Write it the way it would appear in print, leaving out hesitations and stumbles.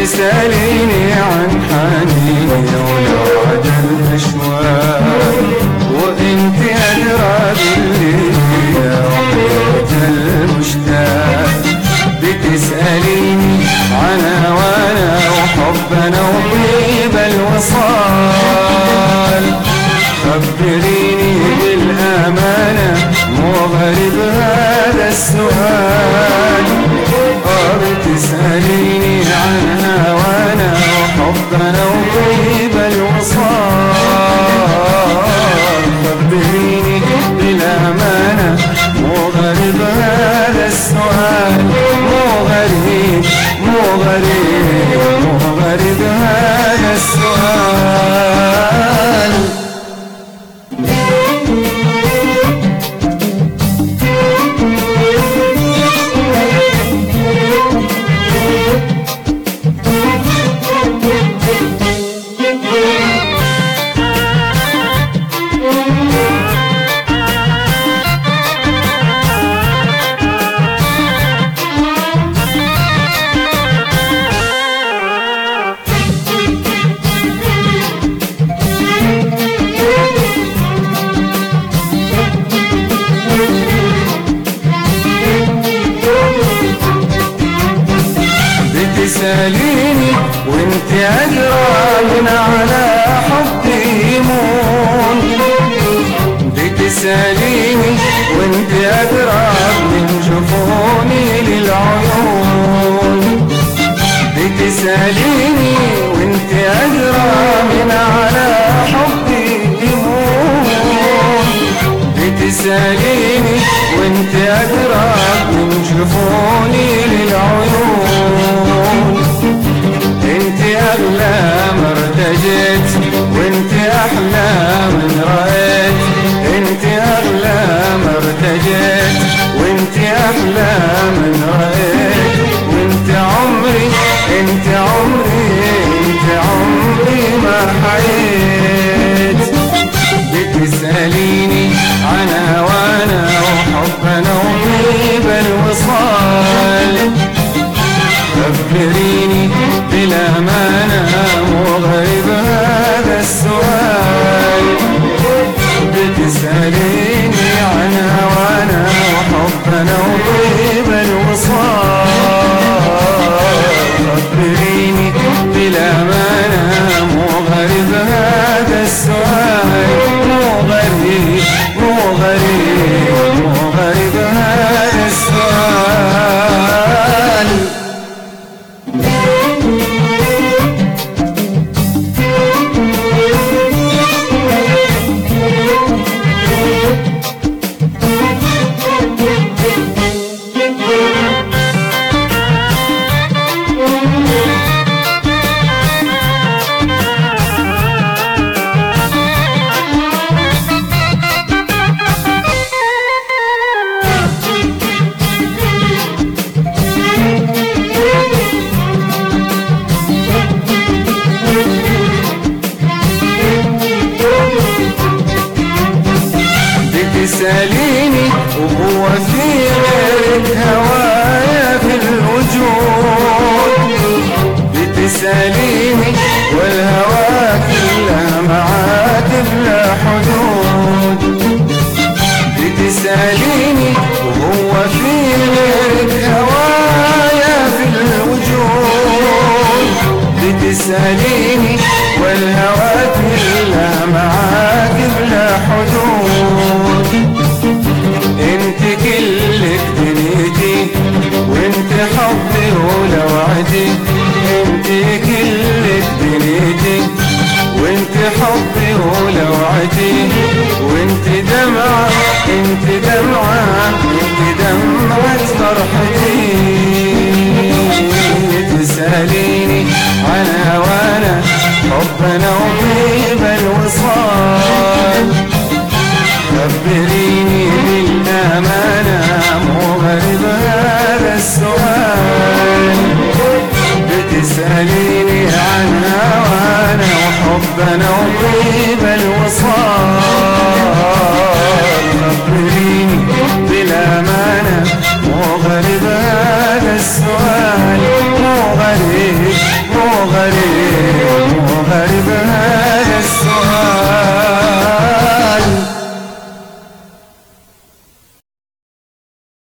بتسأليني عن حنيني ولو عاد المشوار، وانت أدرى باللي فيها وحياة المشتاق. بتسأليني عن هوانا وحبنا وطيب الوصال، خبريني بالأمانة مو غريب هذا السؤال. بتسأليني عن هوانا وحبنا وطيب الوصال، خبريني بالأمانة مو غريب هذا السؤال. مو غريب مو غريب مو غريب هذا السؤال. بتسأليني وانت أدرى من على حبي يمون. بتسأليني وانت أدرى من جفوني للعيون. بتسأليني وانت أدرى من على حبي يمون. بتسأليني وانت أدرى من جفوني للعيون. انت اغلى ما ارتجيت وانت احلى من رأيت. انت اغلى ما ارتجيت وانت احلى من رأيت. وانت عمري انت عمري انت عمري ما حييت. بتسأليني عن هوانا وحبنا وطيب الوصال، خبريني بالأمانة مو غريب هذا السؤال. بتسأليني عن هوانا وحبنا وطيب الوصال، خبريني بالأمانة مو غريب هذا السؤال. مو غريب مو غريب مو غريب هذا السؤال. بتسأليني وهو في غيرك هوايا في الوجود. بتسأليني والهوى كله معاك بلا حدود. بتسأليني وهو في غيرك هوايا في الوجود. بتسأليني والهوى كله معاك بلا حدود. انت كلك دنيتي وانت حبي ولوعدي. انت كلك دنيتي وانت حبي ولوعدي. وانت دمعة انت دمعة انت دمعة فرحتي.